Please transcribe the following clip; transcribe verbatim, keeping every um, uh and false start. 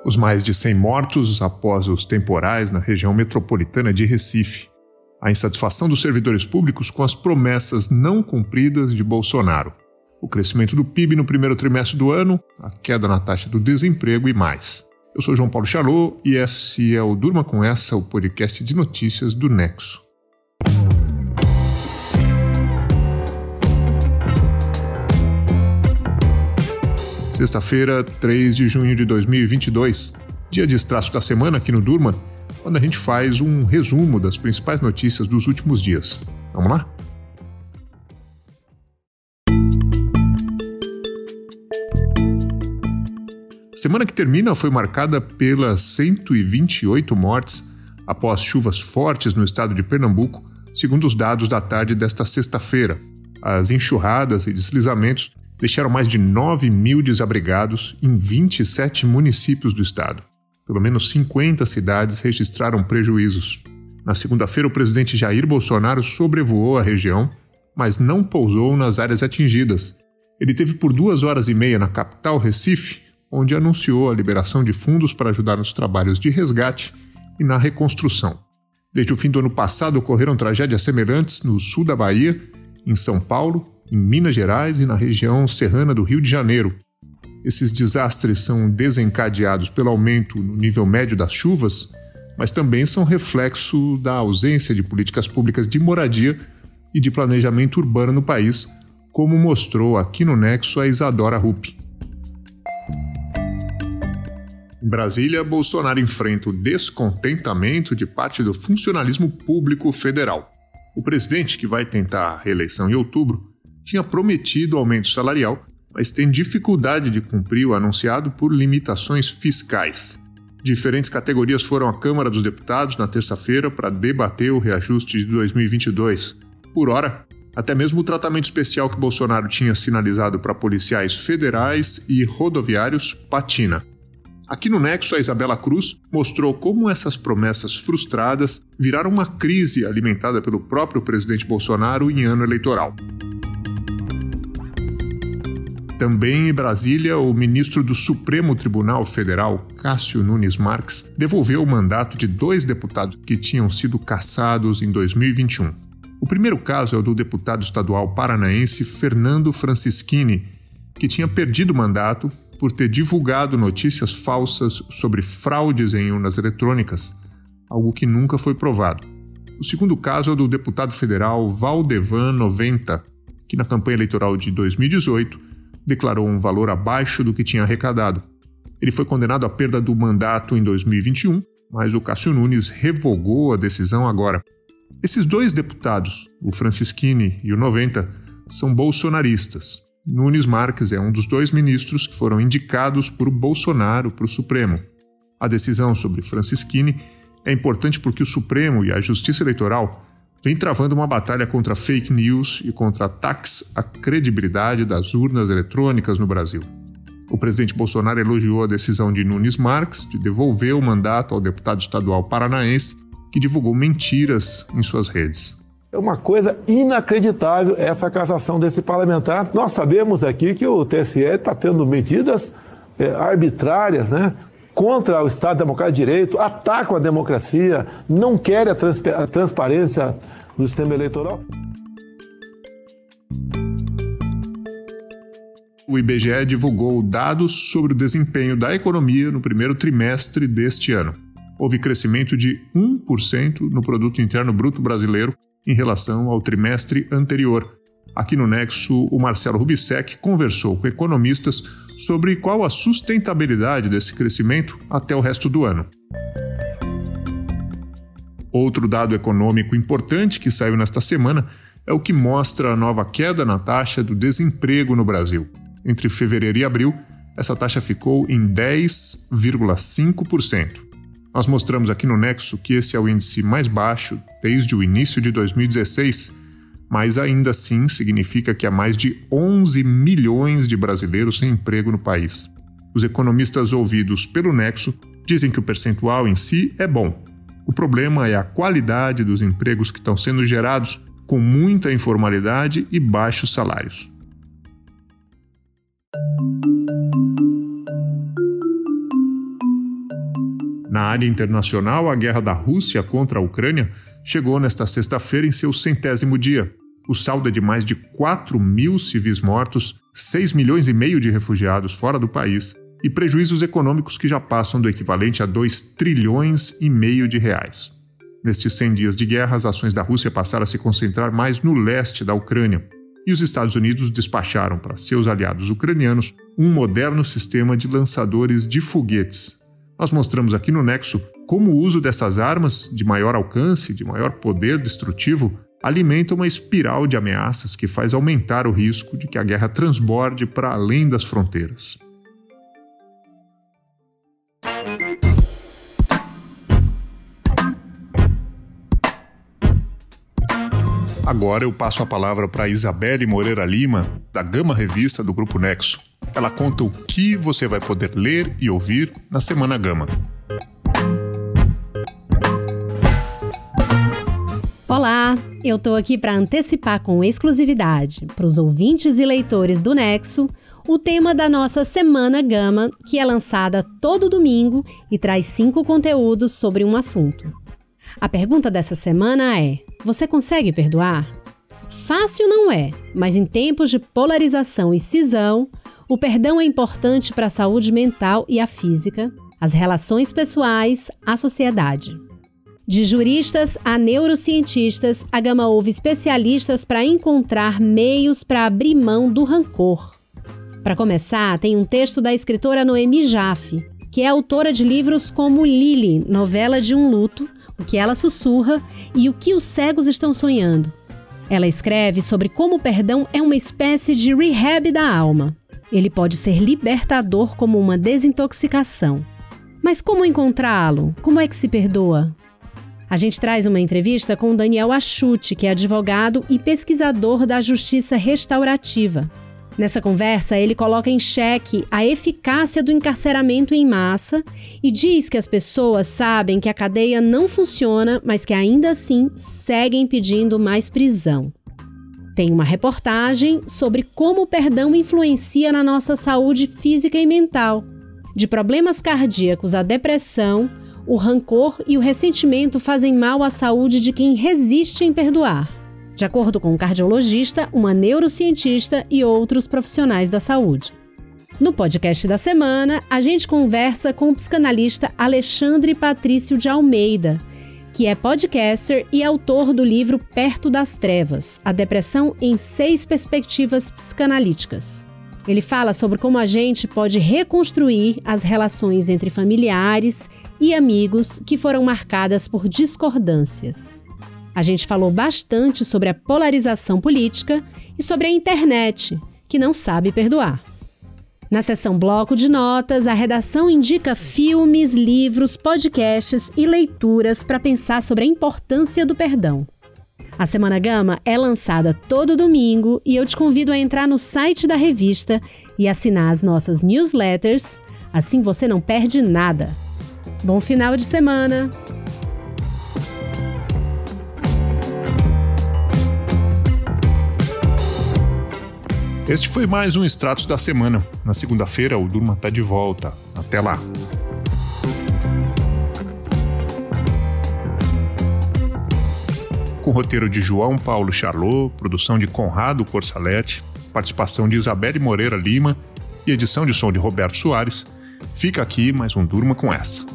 Os mais de cem mortos após os temporais na região metropolitana de Recife. A insatisfação dos servidores públicos com as promessas não cumpridas de Bolsonaro. O crescimento do P I B no primeiro trimestre do ano, a queda na taxa do desemprego e mais. Eu sou João Paulo Charlot e esse é o Durma Com Essa, o podcast de notícias do Nexo. Sexta-feira, três de junho de dois mil e vinte e dois, dia de extrato da semana aqui no Durma, quando a gente faz um resumo das principais notícias dos últimos dias. Vamos lá? A semana que termina foi marcada pelas cento e vinte e oito mortes após chuvas fortes no estado de Pernambuco, segundo os dados da tarde desta sexta-feira. As enxurradas e deslizamentos deixaram mais de nove mil desabrigados em vinte e sete municípios do estado. Pelo menos cinquenta cidades registraram prejuízos. Na segunda-feira, o presidente Jair Bolsonaro sobrevoou a região, mas não pousou nas áreas atingidas. Ele esteve por duas horas e meia na capital, Recife, onde anunciou a liberação de fundos para ajudar nos trabalhos de resgate e na reconstrução. Desde o fim do ano passado, ocorreram tragédias semelhantes no sul da Bahia, em São Paulo, em Minas Gerais e na região serrana do Rio de Janeiro. Esses desastres são desencadeados pelo aumento no nível médio das chuvas, mas também são reflexo da ausência de políticas públicas de moradia e de planejamento urbano no país, como mostrou aqui no Nexo a Isadora Rupp. Em Brasília, Bolsonaro enfrenta o descontentamento de parte do funcionalismo público federal. O presidente, que vai tentar a reeleição em outubro, tinha prometido aumento salarial, mas tem dificuldade de cumprir o anunciado por limitações fiscais. Diferentes categorias foram à Câmara dos Deputados na terça-feira para debater o reajuste de dois mil e vinte e dois. Por hora, até mesmo o tratamento especial que Bolsonaro tinha sinalizado para policiais federais e rodoviários patina. Aqui no Nexo, a Isabela Cruz mostrou como essas promessas frustradas viraram uma crise alimentada pelo próprio presidente Bolsonaro em ano eleitoral. Também em Brasília, o ministro do Supremo Tribunal Federal, Cássio Nunes Marques, devolveu o mandato de dois deputados que tinham sido cassados em dois mil e vinte e um. O primeiro caso é o do deputado estadual paranaense Fernando Francischini, que tinha perdido o mandato por ter divulgado notícias falsas sobre fraudes em urnas eletrônicas, algo que nunca foi provado. O segundo caso é o do deputado federal Valdevan noventa, que na campanha eleitoral de dois mil e dezoito declarou um valor abaixo do que tinha arrecadado. Ele foi condenado à perda do mandato em dois mil e vinte e um, mas o Cássio Nunes revogou a decisão agora. Esses dois deputados, o Francischini e o noventa, são bolsonaristas. Nunes Marques é um dos dois ministros que foram indicados por Bolsonaro para o Supremo. A decisão sobre Francischini é importante porque o Supremo e a Justiça Eleitoral vem travando uma batalha contra fake news e contra ataques à credibilidade das urnas eletrônicas no Brasil. O presidente Bolsonaro elogiou a decisão de Nunes Marques de devolver o mandato ao deputado estadual paranaense que divulgou mentiras em suas redes. É uma coisa inacreditável essa cassação desse parlamentar. Nós sabemos aqui que o T S E está tendo medidas é, arbitrárias, né, contra o Estado Democrático de Direito, atacam a democracia, não querem a, transp- a transparência do sistema eleitoral. O I B G E divulgou dados sobre o desempenho da economia no primeiro trimestre deste ano. Houve crescimento de um por cento no Produto Interno Bruto brasileiro em relação ao trimestre anterior. Aqui no Nexo, o Marcelo Rubissec conversou com economistas sobre qual a sustentabilidade desse crescimento até o resto do ano. Outro dado econômico importante que saiu nesta semana é o que mostra a nova queda na taxa do desemprego no Brasil. Entre fevereiro e abril, essa taxa ficou em dez vírgula cinco por cento. Nós mostramos aqui no Nexo que esse é o índice mais baixo desde o início de dois mil e dezesseis, mas ainda assim significa que há mais de onze milhões de brasileiros sem emprego no país. Os economistas ouvidos pelo Nexo dizem que o percentual em si é bom. O problema é a qualidade dos empregos que estão sendo gerados com muita informalidade e baixos salários. Na área internacional, a guerra da Rússia contra a Ucrânia chegou nesta sexta-feira em seu centésimo dia. O saldo é de mais de quatro mil civis mortos, seis milhões e meio de refugiados fora do país e prejuízos econômicos que já passam do equivalente a dois trilhões e meio de reais. Nestes cem dias de guerra, as ações da Rússia passaram a se concentrar mais no leste da Ucrânia, e os Estados Unidos despacharam para seus aliados ucranianos um moderno sistema de lançadores de foguetes. Nós mostramos aqui no Nexo como o uso dessas armas de maior alcance, de maior poder destrutivo, alimenta uma espiral de ameaças que faz aumentar o risco de que a guerra transborde para além das fronteiras. Agora eu passo a palavra para Isabelle Moreira Lima, da Gama Revista do Grupo Nexo. Ela conta o que você vai poder ler e ouvir na Semana Gama. Olá, eu estou aqui para antecipar com exclusividade para os ouvintes e leitores do Nexo o tema da nossa Semana Gama, que é lançada todo domingo e traz cinco conteúdos sobre um assunto. A pergunta dessa semana é: você consegue perdoar? Fácil não é, mas em tempos de polarização e cisão, o perdão é importante para a saúde mental e a física, as relações pessoais, a sociedade. De juristas a neurocientistas, a Gama ouve especialistas para encontrar meios para abrir mão do rancor. Para começar, tem um texto da escritora Noemi Jaffe, que é autora de livros como Lili, Novela de um Luto, O que ela sussurra e O que os cegos estão sonhando. Ela escreve sobre como o perdão é uma espécie de rehab da alma. Ele pode ser libertador como uma desintoxicação. Mas como encontrá-lo? Como é que se perdoa? A gente traz uma entrevista com Daniel Achuti, que é advogado e pesquisador da justiça restaurativa. Nessa conversa, ele coloca em xeque a eficácia do encarceramento em massa e diz que as pessoas sabem que a cadeia não funciona, mas que ainda assim seguem pedindo mais prisão. Tem uma reportagem sobre como o perdão influencia na nossa saúde física e mental. De problemas cardíacos à depressão, o rancor e o ressentimento fazem mal à saúde de quem resiste em perdoar, de acordo com um cardiologista, uma neurocientista e outros profissionais da saúde. No podcast da semana, a gente conversa com o psicanalista Alexandre Patrício de Almeida, que é podcaster e autor do livro Perto das Trevas, a depressão em seis perspectivas psicanalíticas. Ele fala sobre como a gente pode reconstruir as relações entre familiares e amigos que foram marcadas por discordâncias. A gente falou bastante sobre a polarização política e sobre a internet, que não sabe perdoar. Na seção Bloco de Notas, a redação indica filmes, livros, podcasts e leituras para pensar sobre a importância do perdão. A Semana Gama é lançada todo domingo e eu te convido a entrar no site da revista e assinar as nossas newsletters, assim você não perde nada. Bom final de semana! Este foi mais um Extratos da Semana. Na segunda-feira, o Durma está de volta. Até lá! Com roteiro de João Paulo Charlot, produção de Conrado Corsalete, participação de Isabelle Moreira Lima e edição de som de Roberto Soares, fica aqui mais um Durma com essa.